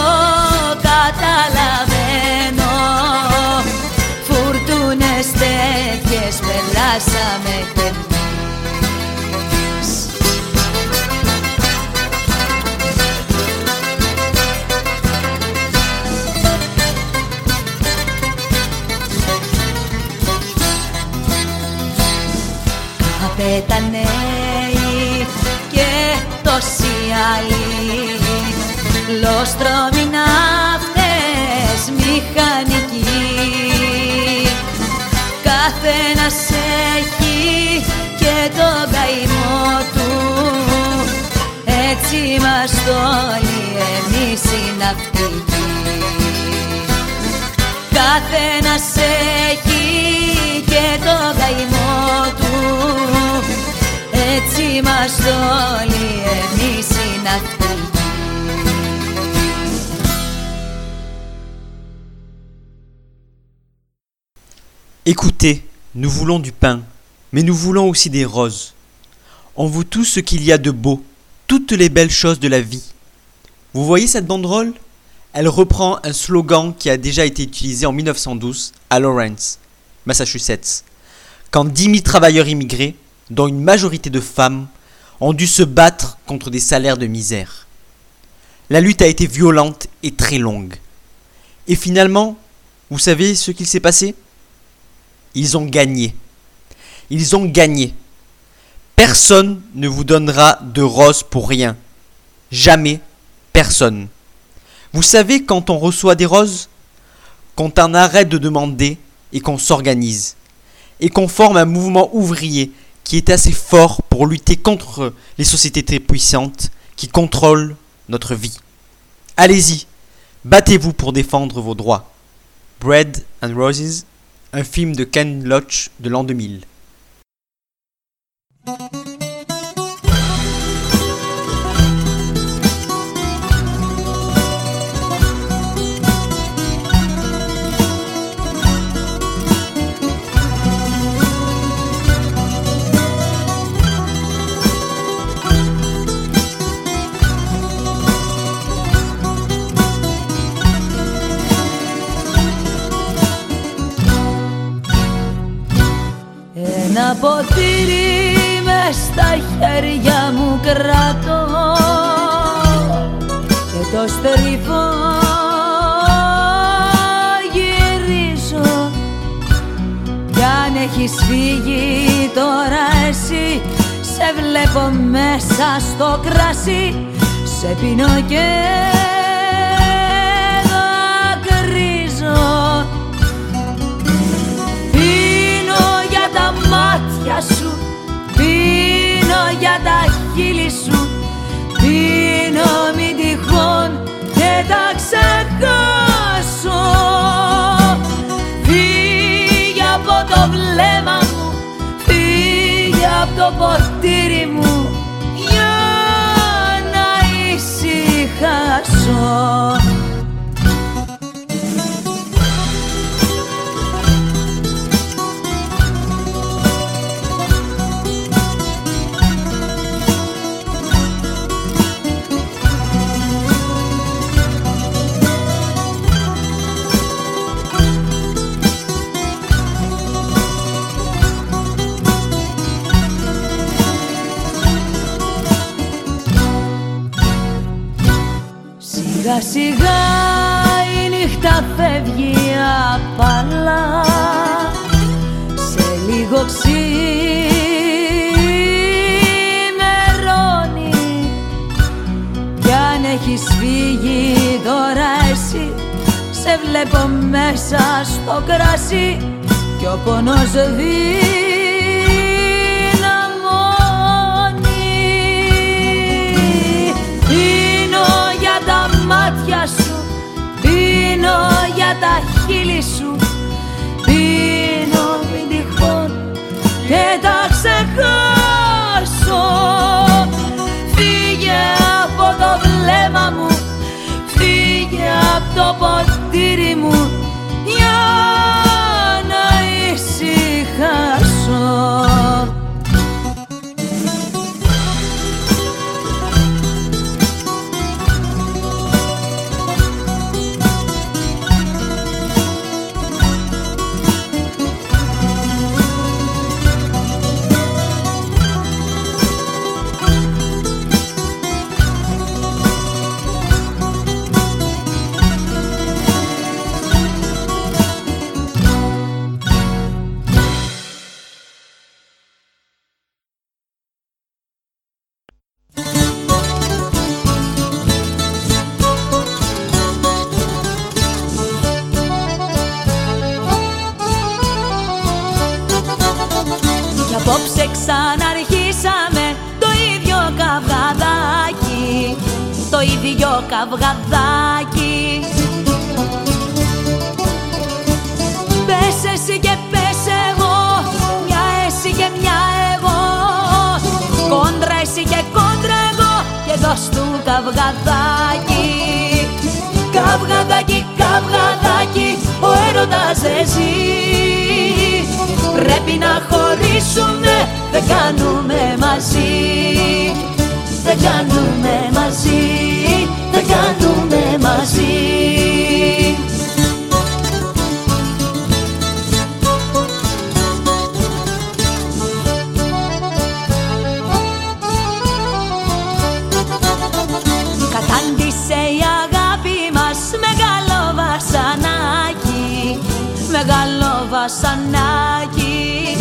καταλαβαίνω, φουρτούνες τέτοιες περάσαμε κι εμείς. Καπεταναίοι και τόσοι άλλοι, λόστρομοι ναύτες μηχανικοί, καθένας έχει και τον καημό του, έτσι είμαστε όλοι εμείς οι ναυτικοί. Καθένας έχει και το καημό του, έτσι είμαστε όλοι εμείς οι ναυτικοί. Écoutez, nous voulons du pain, mais nous voulons aussi des roses. On veut tout ce qu'il y a de beau, toutes les belles choses de la vie. Vous voyez cette banderole ? Elle reprend un slogan qui a déjà été utilisé en mille neuf cent douze à Lawrence, Massachusetts, quand dix mille travailleurs immigrés, dont une majorité de femmes, ont dû se battre contre des salaires de misère. La lutte a été violente et très longue. Et finalement, vous savez ce qu'il s'est passé ? Ils ont gagné. Ils ont gagné. Personne ne vous donnera de roses pour rien. Jamais personne. Vous savez quand on reçoit des roses ? Quand on arrête de demander et qu'on s'organise. Et qu'on forme un mouvement ouvrier qui est assez fort pour lutter contre les sociétés très puissantes qui contrôlent notre vie. Allez-y, battez-vous pour défendre vos droits. Bread and Roses, un film de Ken Loach de l'an deux mille. Ένα ποτήρι μες στα χέρια μου κρατώ και το στρίφω, γυρίζω. Κι αν έχεις φύγει τώρα εσύ, σε βλέπω μέσα στο κρασί, σε πίνω και δακρύζω. Μάτια σου, πίνω για τα χείλη σου, πίνω μην τυχόν και τα ξεχάσω. Φύγε από το βλέμμα μου, φύγε από το ποτήρι μου, για να ησυχάσω. Σιγά σιγά η νύχτα φεύγει απαλά, σε λίγο ξημερώνει. Κι αν έχεις φύγει τώρα εσύ, σε βλέπω μέσα στο κρασί κι ο πόνος δυναμώνει. Μάτια σου, πίνω για τα χείλη σου, πίνω μην τυχόν και τα ξεχάσω. Φύγε από το βλέμμα μου, φύγε από το ποτήρι μου, για να ησυχάσω. ίδιο καυγαδάκι. Πες εσύ και πες εγώ, μια εσύ και μια εγώ, κόντρα εσύ και κόντρα εγώ, και δώσ' του καυγαδάκι. Καυγαδάκι, καυγαδάκι, ο έρωτας δεν ζει. Πρέπει να χωρίσουμε, δεν κάνουμε μαζί. Δεν κάνουμε μαζί, δεν κάνουμε μαζί. Κατάντησε η αγάπη μας μεγάλο βασανάκι, μεγάλο βασανάκι.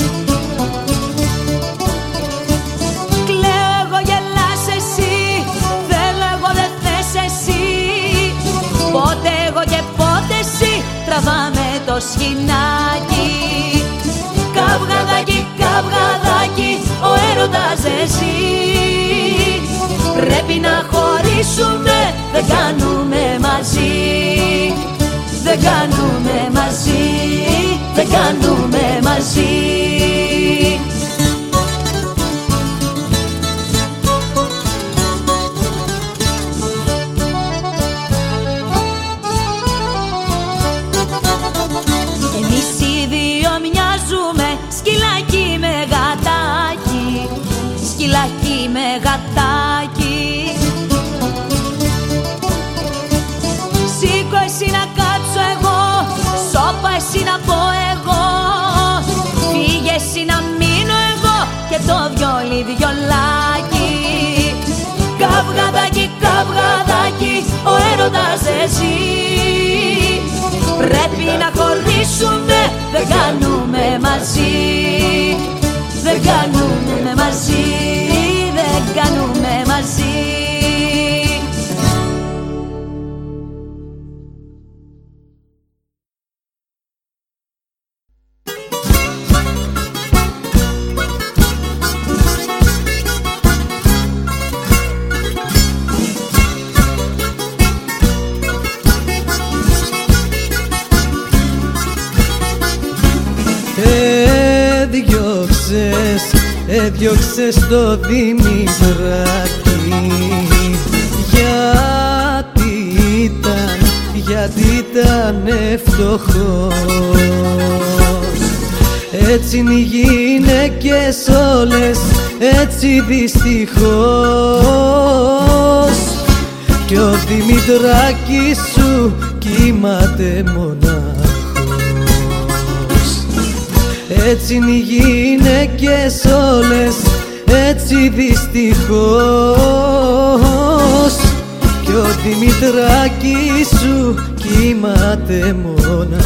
Κλαίω εγώ, γελάς εσύ, θέλω εγώ, δεν θες εσύ. Πότε εγώ και πότε εσύ, τραβάμε το σχοινάκι. Καυγαδάκι, καυγαδάκι, ο έρωτας δεν ζει. Πρέπει να χωρίσουμε, δεν κάνουμε μαζί. Δεν κάνουμε μαζί, δεν κάνουμε μαζί. Εμείς οι δύο μοιάζουμε σκυλάκι με γατάκι, σκυλάκι με γατάκι. Σήκω εσύ να κάτσω εγώ, σώπα εσύ να πω εγώ, φύγε εσύ να μείνω εγώ, και το βιόλι βιολάκι. Καυγαδάκι, καυγαδάκι, ο έρωτας δεν ζει. Πρέπει να χωρίσουμε, δεν κάνουμε μαζί. Δεν κάνουμε μαζί, δεν κάνουμε μαζί. Έδιωξες, έδιωξες το Δημητράκη. Γιατί ήταν, γιατί ήταν φτωχός. Έτσι είναι οι γυναίκες όλες, έτσι δυστυχώς. Κι ο Δημητράκης σου κοιμάται μονάχος. Έτσι είναι οι γυναίκες όλες, έτσι δυστυχώς. Κι ο Δημητράκης σου κοιμάται μονάχος.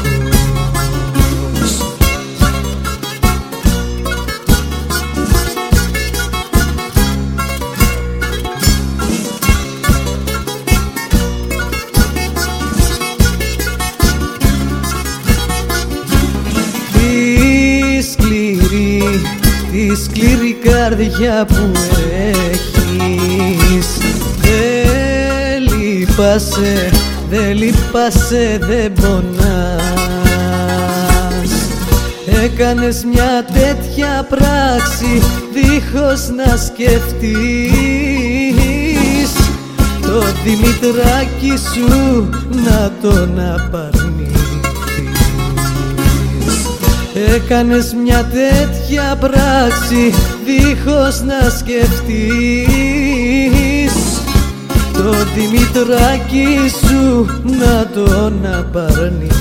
Τη σκληρή καρδιά που έχεις, δεν λείπασαι, δεν λείπασαι, δεν πονάς. Έκανες μια τέτοια πράξη δίχως να σκεφτείς το Δημητράκη σου να τον απαρνηθείς. Έκανες μια τέτοια πράξη δίχως να σκεφτείς το Δημητράκη σου να τον απαρνηθείς.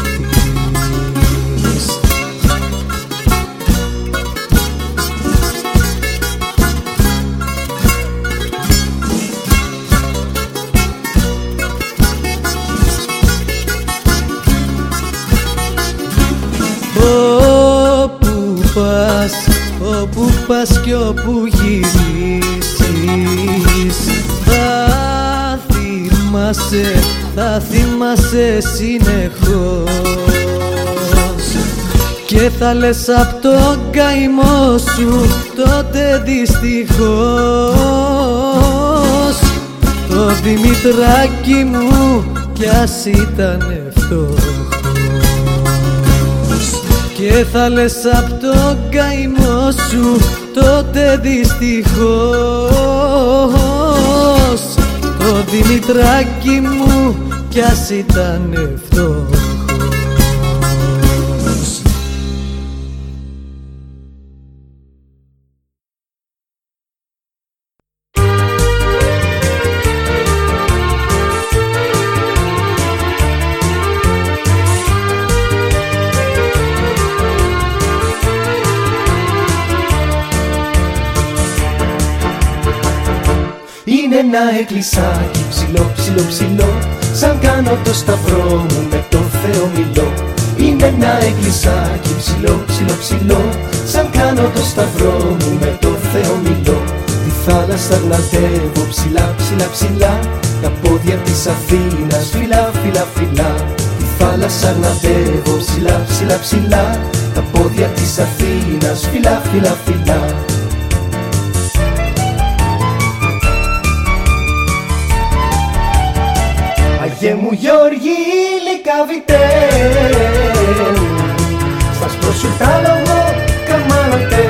Όπου πας, όπου πας κι όπου γυρίσεις, θα θυμάσαι, θα θυμάσαι συνεχώς. Και θα λες απ' τον καημό σου τότε δυστυχώς το Δημητράκι μου κι ας ήταν φτωχός. Και θα λες απ' το καημό σου τότε δυστυχώς το Δημητράκι μου κι ας ήταν φτωχός. Είναι ένα εκκλησάκι ψηλό, ψηλό, ψηλό, σαν κάνω το σταυρό μου με το Θεό μιλώ. Είναι ένα εκκλησάκι ψηλό, ψηλό, ψηλό, σαν κάνω το σταυρό μου με το Θεό μιλώ. Τη θάλασσα γνατεύω ψηλά, ψηλά, ψηλά, τα πόδια της Αθήνας φυλά, φυλά, φυλά. Τη θάλασσα γνατεύω ψηλά, ψηλά, ψηλά, τα πόδια της Αθήνας φυλά, φυλά, φυλά. Αγιέ μου Γιώργη λικαβητέ, στα σπρόσου τα λόγω καμάνατε.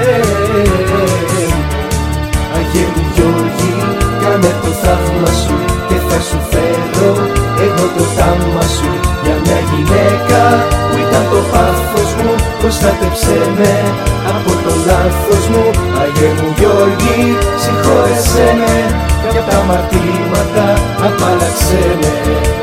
Αγιέ μου Γιώργη κάνε το θαύμα σου και θα σου φέρω εγώ το τάμα σου. Για μια γυναίκα που ήταν το πάθος μου, προστάτεψέ με από το λάθος μου. Αγιέ μου Γιώργη συγχώρεσέ με κι απ' τα αμαρτήματα απάλλαξέ με.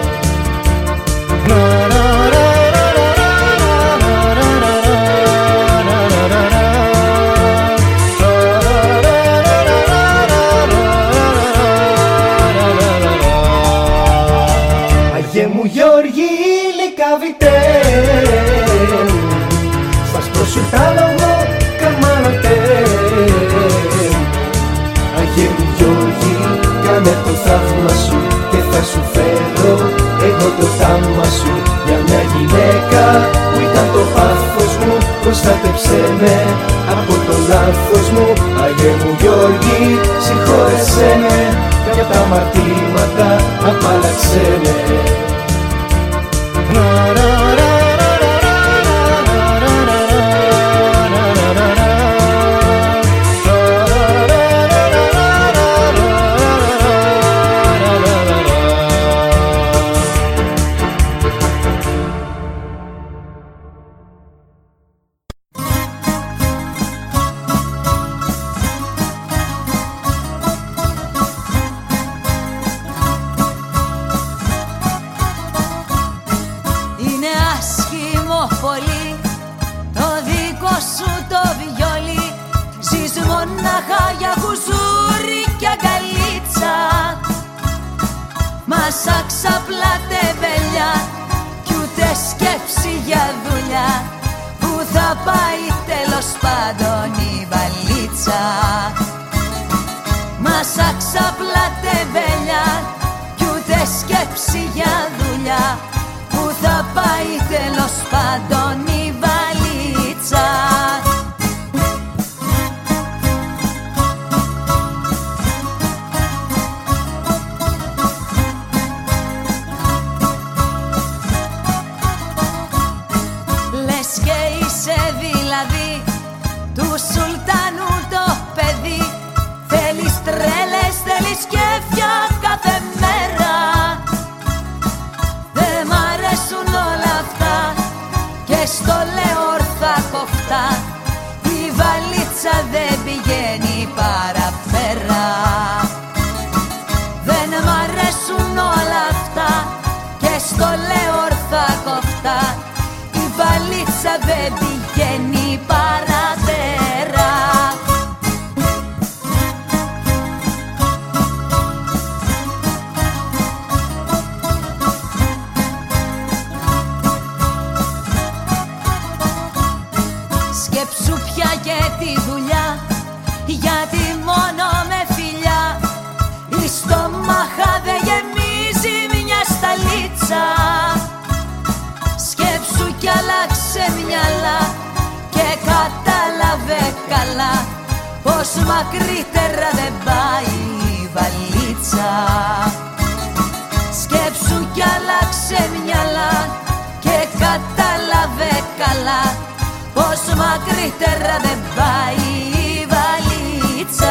Αγιέ μου Γιώργη λικαβητέ, στα σπρόσου τα λόγω καμάνατε. Αγιέ μου Γιώργη κάνε το θαύμα σου και θα σου φέρω εγώ το τάμα σου. Για μια γυναίκα που ήταν το πάθος μου, προστάτεψέ με από το λάθος μου. Αγιέ μου Γιώργη συγχώρεσέ με κι απ' τα αμαρτήματα απάλλαξέ με. Μάσα ξαπλά τεμπελιά κι ούτε σκέψη για δουλειά, που θα πάει τέλος πάντων η βαλίτσα. Μάσα ξαπλά τεμπελιά κι ούτε σκέψη για δουλειά, που θα πάει τέλος πάντων η βαλίτσα. Σουλτάνου το παιδί, θέλεις τρέλες, θέλεις κέφια κάθε μέρα. Δεν μ' αρέσουν όλα αυτά και στο λέω ορθά κοφτά, η βαλίτσα δεν πηγαίνει παραπέρα. Δεν μ' αρέσουν όλα αυτά και στο λέω ορθά κοφτά, η βαλίτσα δεν πηγαίνει παραπέρα. Σκέψου πια και τη δουλειά, γιατί μόνο με φιλιά η στομάχα δεν γεμίζει μια σταλίτσα. Σκέψου κι άλλαξε μυαλά και κατάλαβε καλά πως μακρύτερα δεν πάει η βαλίτσα. Σκέψου κι άλλαξε μυαλά και κατάλαβε καλά πως μακρύτερα δεν πάει η βαλίτσα.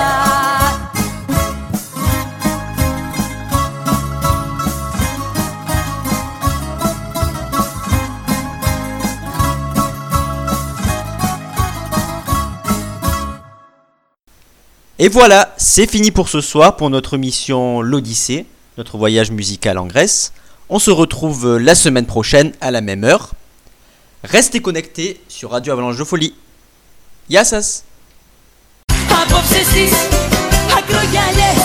Et voilà, c'est fini pour ce soir pour notre émission L'Odyssée, notre voyage musical en Grèce. On se retrouve la semaine prochaine à la même heure. Restez connectés sur Radio Avalanche de Folie. Γεια σας! Απόψε στις ακρογιαλιές